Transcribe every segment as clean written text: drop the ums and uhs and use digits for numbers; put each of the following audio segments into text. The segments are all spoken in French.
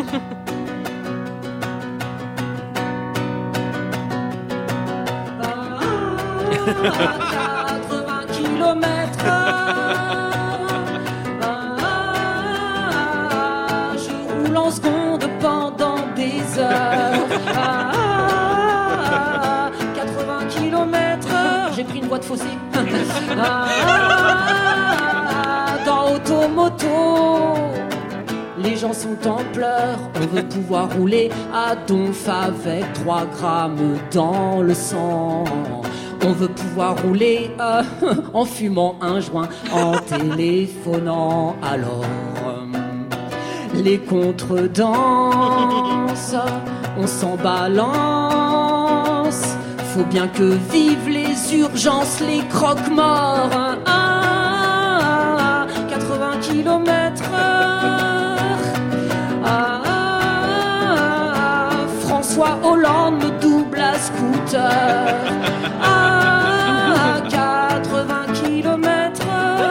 À 80 km/h, je roule en seconde pendant des heures. 80 km/h, j'ai pris une voie de fossé. Dans Automoto, les gens sont en pleurs. On veut pouvoir rouler à donf avec 3 grammes dans le sang. On veut pouvoir rouler en fumant un joint, en téléphonant. Alors, les contredanses, on s'en balance. Faut bien que vivent les urgences, les croque-morts. 80 km/h. François Hollande me double à scooter. 80 km/h.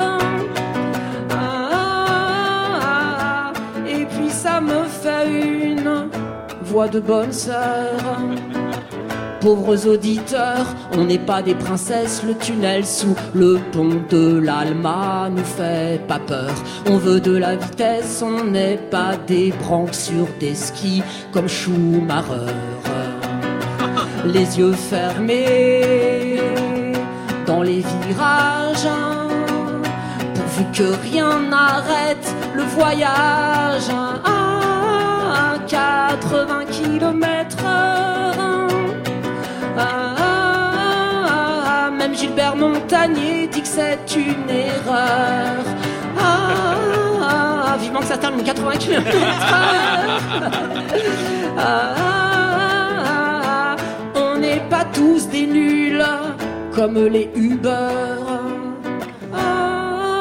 Et puis ça me fait une voix de bonne sœur. Pauvres auditeurs, on n'est pas des princesses, le tunnel sous le pont de l'Alma nous fait pas peur. On veut de la vitesse, on n'est pas des branques sur des skis comme Schumacher. Les yeux fermés dans les virages, pourvu que rien n'arrête le voyage. 80 km/h. Même Gilbert Montagnier dit que c'est une erreur. Vivement que ça termine 80 km/h. On n'est pas tous des nuls comme les Uber.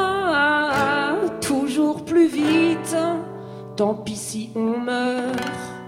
Toujours plus vite, tant pis si on meurt.